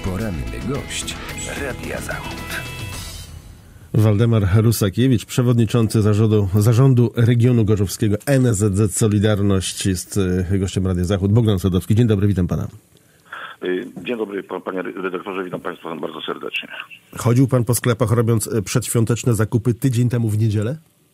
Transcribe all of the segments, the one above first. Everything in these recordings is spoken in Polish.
Poranny gość Radia Zachód. Waldemar Rusakiewicz, przewodniczący zarządu regionu gorzowskiego NSZZ Solidarność, jest gościem Radia Zachód. Bogdan Sadowski. Dzień dobry, witam pana. Dzień dobry, panie redaktorze, witam państwa bardzo serdecznie. Chodził pan po sklepach, robiąc przedświąteczne zakupy tydzień temu w niedzielę?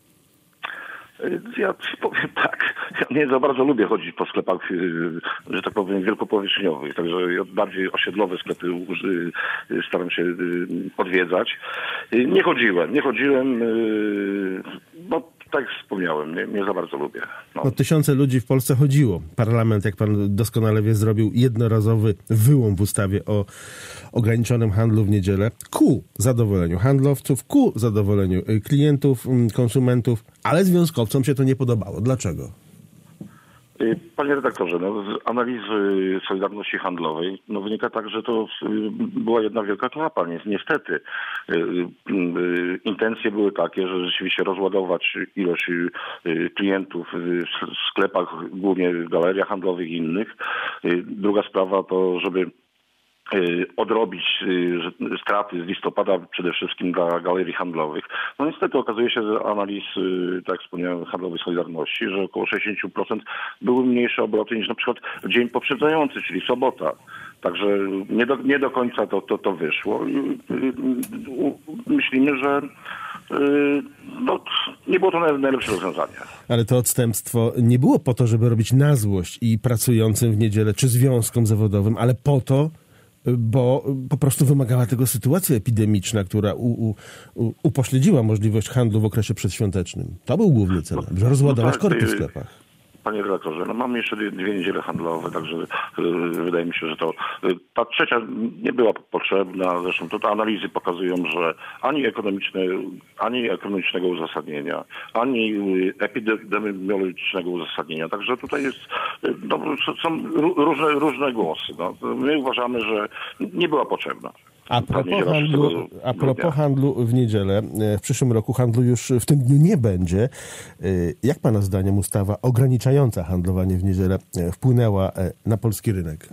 Ja powiem tak, ja nie za bardzo lubię chodzić po sklepach, że tak powiem, wielkopowierzchniowych, także ja bardziej osiedlowe sklepy staram się odwiedzać. Nie chodziłem, bo tak jak wspomniałem, nie za bardzo lubię. No, tysiące ludzi w Polsce chodziło. Parlament, jak pan doskonale wie, zrobił jednorazowy wyłom w ustawie o ograniczonym handlu w niedzielę ku zadowoleniu handlowców, ku zadowoleniu klientów, konsumentów, ale związkowcom się to nie podobało. Dlaczego? Panie redaktorze, z analizy Solidarności Handlowej wynika tak, że to była jedna wielka klapa. Niestety intencje były takie, że rzeczywiście rozładować ilość klientów w sklepach, głównie w galeriach handlowych i innych. Druga sprawa to, żeby odrobić straty z listopada przede wszystkim dla galerii handlowych. No niestety okazuje się z analiz, tak jak wspomniałem, handlowej Solidarności, że około 60% były mniejsze obroty niż na przykład w dzień poprzedzający, czyli sobota. Także nie do końca to wyszło. Myślimy, że nie było to najlepsze rozwiązanie. Ale to odstępstwo nie było po to, żeby robić na złość i pracującym w niedzielę, czy związkom zawodowym, ale po to, bo po prostu wymagała tego sytuacja epidemiczna, która upośledziła możliwość handlu w okresie przedświątecznym. To był główny cel, żeby rozładować korki w sklepach. Panie redaktorze, mamy jeszcze 2 niedziele handlowe, także wydaje mi się, że ta trzecia nie była potrzebna. Zresztą te analizy pokazują, że ani ekonomicznego uzasadnienia, ani epidemiologicznego uzasadnienia. Także tutaj są różne głosy. My uważamy, że nie była potrzebna. A propos handlu w niedzielę, w przyszłym roku handlu już w tym dniu nie będzie. Jak pana zdaniem ustawa ograniczająca handlowanie w niedzielę wpłynęła na polski rynek?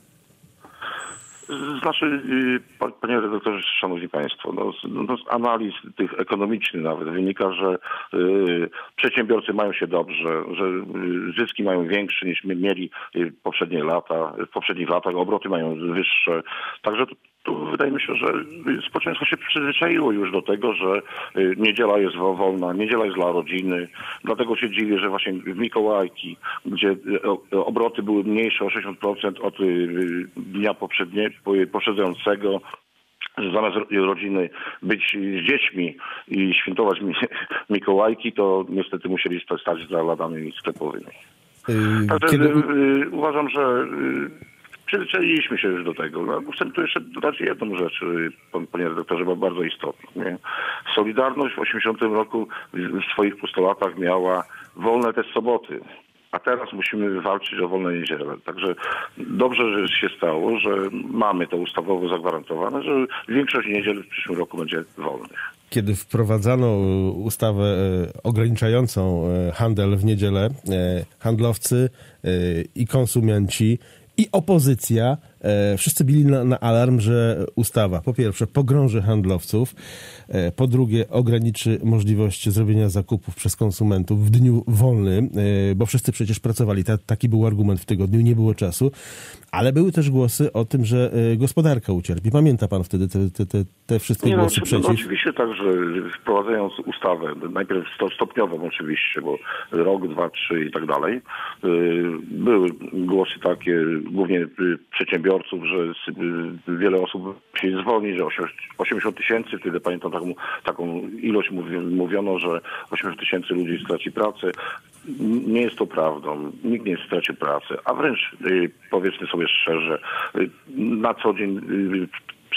Znaczy, panie redaktorze, szanowni państwo, z analiz tych ekonomicznych nawet wynika, że przedsiębiorcy mają się dobrze, że zyski mają większe niż mieli w poprzednich latach, obroty mają wyższe. Także tu wydaje mi się, że społeczeństwo się przyzwyczaiło już do tego, że niedziela jest wolna, niedziela jest dla rodziny. Dlatego się dziwię, że właśnie w Mikołajki, gdzie obroty były mniejsze o 60% od dnia poprzedzającego, że zamiast rodziny być z dziećmi i świętować Mikołajki, to niestety musieli stać za ladami sklepowymi. Uważam, że przyzwyczailiśmy się już do tego. Chcę tu jeszcze dodać jedną rzecz, panie redaktorze, bo bardzo istotną. Solidarność w 80 roku w swoich postulatach miała wolne te soboty. A teraz musimy walczyć o wolne niedziele. Także dobrze, że się stało, że mamy to ustawowo zagwarantowane, że większość niedziel w przyszłym roku będzie wolnych. Kiedy wprowadzano ustawę ograniczającą handel w niedzielę, handlowcy i konsumenci i opozycja wszyscy bili na alarm, że ustawa po pierwsze pogrąży handlowców, po drugie ograniczy możliwość zrobienia zakupów przez konsumentów w dniu wolnym, bo wszyscy przecież pracowali. Taki był argument w tygodniu, nie było czasu, ale były też głosy o tym, że gospodarka ucierpi. Pamięta pan wtedy te wszystkie głosy przeciw? Oczywiście tak, że wprowadzając ustawę, najpierw stopniowo oczywiście, bo rok, 2, 3 i tak dalej, były głosy takie, głównie przedsiębiorców, że wiele osób się zwolni, że 80 tysięcy, wtedy pamiętam taką ilość mówiono, że 80 tysięcy ludzi straci pracę. Nie jest to prawdą. Nikt nie straci pracy, a wręcz powiedzmy sobie szczerze, na co dzień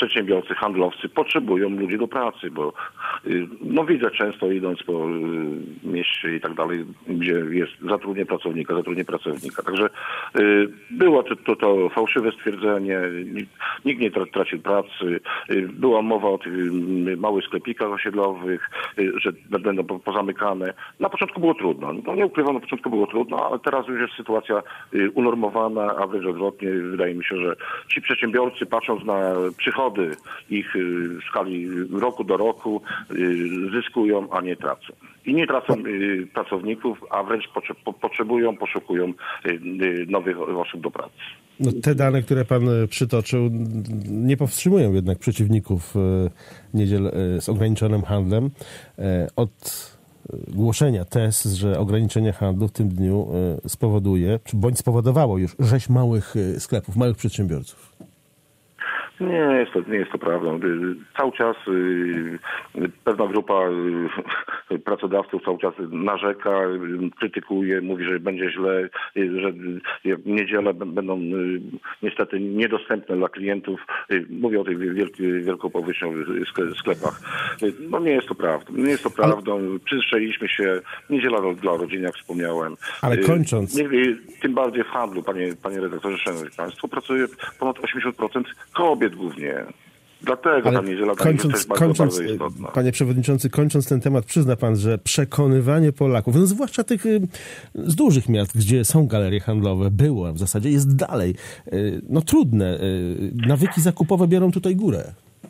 przedsiębiorcy, handlowcy potrzebują ludzi do pracy, bo no widzę często idąc po mieście i tak dalej, gdzie jest zatrudnię pracownika. Także było to fałszywe stwierdzenie, nikt nie tracił pracy, była mowa o tych małych sklepikach osiedlowych, że będą pozamykane. Na początku było trudno, no nie ukrywam, na początku było trudno, ale teraz już jest sytuacja unormowana, a wręcz odwrotnie. Wydaje mi się, że ci przedsiębiorcy, patrząc na przychody ich w skali roku do roku, zyskują, a nie tracą. I nie tracą pracowników, a wręcz poszukują nowych osób do pracy. No, te dane, które pan przytoczył, nie powstrzymują jednak przeciwników niedziel z ograniczonym handlem od głoszenia tez, że ograniczenie handlu w tym dniu spowoduje, bądź spowodowało już rzeź małych sklepów, małych przedsiębiorców. Nie jest to prawda. Cały czas pewna grupa pracodawców cały czas narzeka, krytykuje, mówi, że będzie źle, że niedziele będą niestety niedostępne dla klientów. Mówię o tych wielkopowierzchniowych sklepach. No nie jest to prawda. Nie jest to prawdą. Przyzwyczailiśmy się. Niedziela dla rodzin, jak wspomniałem. Ale kończąc... Tym bardziej w handlu, panie redaktorze, szanowni państwo, pracuje ponad 80% kobiet głównie. Dlatego ta niedziela jest też bardzo istotna. Panie przewodniczący, kończąc ten temat, przyzna pan, że przekonywanie Polaków, no zwłaszcza tych z dużych miast, gdzie są galerie handlowe, było, a w zasadzie jest dalej, no trudne. Nawyki zakupowe biorą tutaj górę.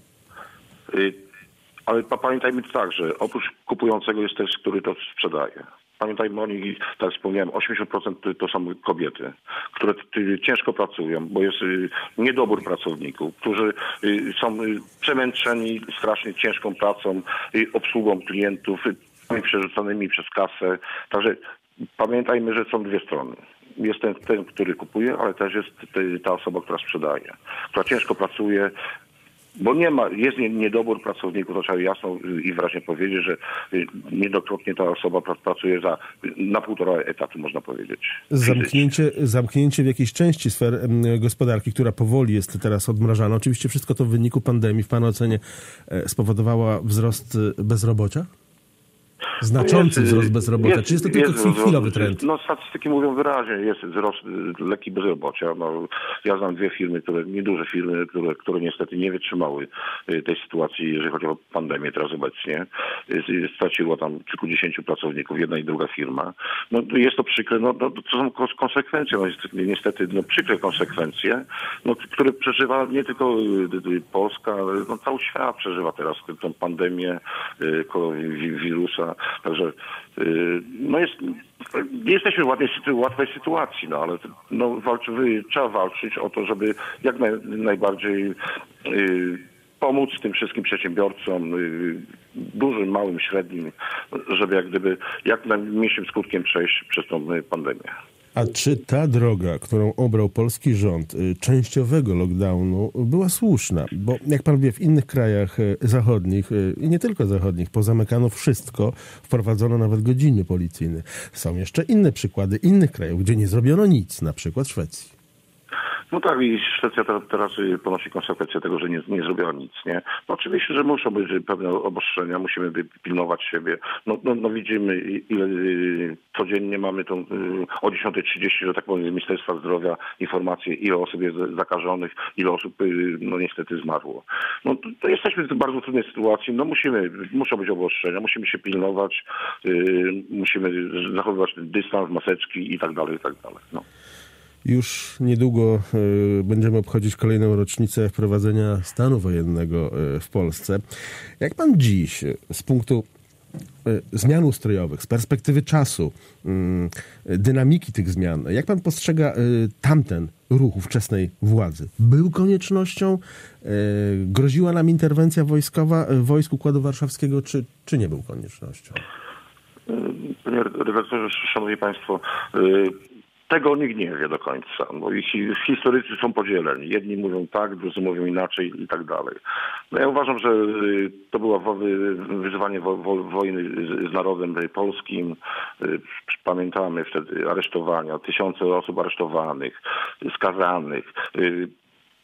Ale pamiętajmy tak, że oprócz kupującego jest też, który to sprzedaje. Pamiętajmy o nich, tak jak wspomniałem, 80% to są kobiety, które ciężko pracują, bo jest niedobór pracowników, którzy są przemęczeni strasznie ciężką pracą, obsługą klientów, przerzuconymi przez kasę. Także pamiętajmy, że są dwie strony. Jest ten, który kupuje, ale też jest ta osoba, która sprzedaje, która ciężko pracuje. Bo jest niedobór pracowników, to trzeba jasno i wyraźnie powiedzieć, że niedokrotnie ta osoba pracuje na 1,5 etatu, można powiedzieć. Zamknięcie w jakiejś części sfer gospodarki, która powoli jest teraz odmrażana. Oczywiście wszystko to w wyniku pandemii, w pana ocenie, spowodowała wzrost bezrobocia? Znaczący wzrost bezrobocia. Czy jest to tylko chwilowy trend? No, statystyki mówią wyraźnie, jest wzrost lekki bezrobocia. No, ja znam dwie firmy, nieduże firmy, które niestety nie wytrzymały tej sytuacji, jeżeli chodzi o pandemię teraz obecnie. Straciło tam kilkudziesięciu pracowników, jedna i druga firma. No, jest to przykre, to są konsekwencje, niestety przykre konsekwencje, które przeżywa nie tylko Polska, ale cały świat przeżywa teraz tę pandemię koronawirusa. Także nie jesteśmy w łatwej sytuacji, ale trzeba walczyć o to, żeby jak najbardziej pomóc tym wszystkim przedsiębiorcom, dużym, małym, średnim, żeby jak najmniejszym skutkiem przejść przez tą pandemię. A czy ta droga, którą obrał polski rząd, częściowego lockdownu, była słuszna? Bo jak pan wie, w innych krajach zachodnich i nie tylko zachodnich, pozamykano wszystko, wprowadzono nawet godziny policyjne. Są jeszcze inne przykłady innych krajów, gdzie nie zrobiono nic, na przykład Szwecji. No tak, i Szwecja teraz ponosi konsekwencje tego, że nie zrobiła nic, nie? No oczywiście, że muszą być pewne obostrzenia, musimy pilnować siebie. No widzimy, ile codziennie mamy o 10:30, że tak powiem, z Ministerstwa Zdrowia informacje, ile osób jest zakażonych, ile osób niestety zmarło. No to jesteśmy w bardzo trudnej sytuacji, muszą być obostrzenia, musimy się pilnować, musimy zachowywać ten dystans, maseczki i tak dalej, i tak dalej. No. Już niedługo będziemy obchodzić kolejną rocznicę wprowadzenia stanu wojennego w Polsce. Jak pan dziś z punktu zmian ustrojowych, z perspektywy czasu, dynamiki tych zmian, jak pan postrzega tamten ruch ówczesnej władzy? Był koniecznością? Groziła nam interwencja wojskowa wojsk Układu Warszawskiego, czy nie był koniecznością? Panie redaktorze, szanowni państwo, tego nikt nie wie do końca, bo historycy są podzieleni. Jedni mówią tak, drudzy mówią inaczej i tak dalej. No ja uważam, że to było wyzwanie wojny z narodem polskim. Pamiętamy wtedy aresztowania, tysiące osób aresztowanych, skazanych.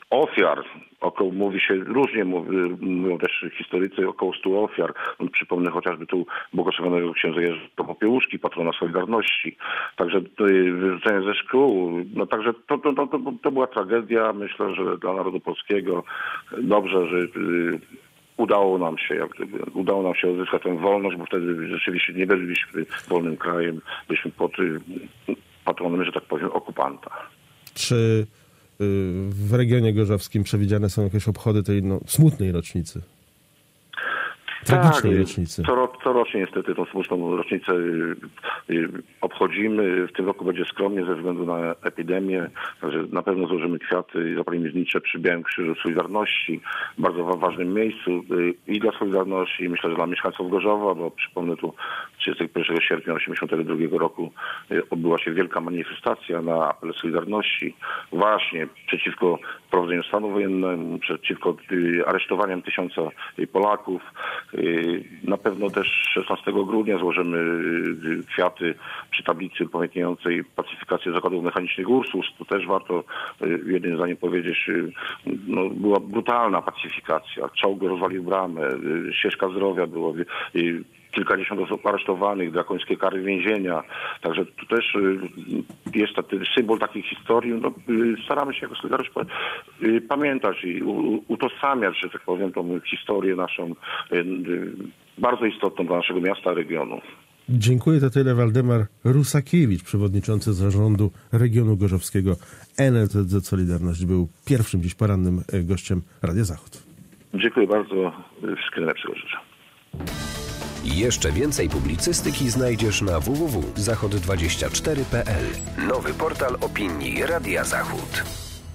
ofiar. Mówi się, różnie mówią też historycy, około 100 ofiar. Przypomnę chociażby tu błogosławionego księdza Jerzy Popiełuszki, patrona Solidarności. Także wyrzucenie ze szkół. No także to była tragedia. Myślę, że dla narodu polskiego dobrze, że udało nam się odzyskać tę wolność, bo wtedy rzeczywiście nie byliśmy wolnym krajem, byliśmy pod patronem, że tak powiem, okupanta. Czy w regionie gorzowskim przewidziane są jakieś obchody tej smutnej rocznicy? Tragicznej rocznicy. Corocznie niestety tą smutną rocznicę obchodzimy. W tym roku będzie skromnie ze względu na epidemię. Także na pewno złożymy kwiaty i zapalimy znicze przy Białym Krzyżu Solidarności. W bardzo ważnym miejscu i dla Solidarności, i myślę, że dla mieszkańców Gorzowa, bo przypomnę tu 31 sierpnia 1982 roku odbyła się wielka manifestacja na apel Solidarności właśnie przeciwko prowadzeniu stanu wojennego, przeciwko aresztowaniom 1000 Polaków. Na pewno też 16 grudnia złożymy kwiaty przy tablicy upamiętniającej pacyfikację zakładów mechanicznych Ursus. To też warto jednym zdaniem powiedzieć, była brutalna pacyfikacja. Czołg rozwalił bramę, ścieżka zdrowia było, kilkadziesiąt osób aresztowanych, drakońskie kary więzienia. Także tu też jest symbol takiej historii. Staramy się jako Solidarność pamiętać i utożsamiać, że tak powiem, tą historię naszą bardzo istotną dla naszego miasta, regionu. Dziękuję, to tyle. Waldemar Rusakiewicz, przewodniczący zarządu regionu gorzowskiego NSZZ Solidarność, był pierwszym dziś porannym gościem Radia Zachód. Dziękuję bardzo. Wszystkiego najlepszego życzę. Jeszcze więcej publicystyki znajdziesz na www.zachod24.pl. Nowy portal opinii Radia Zachód.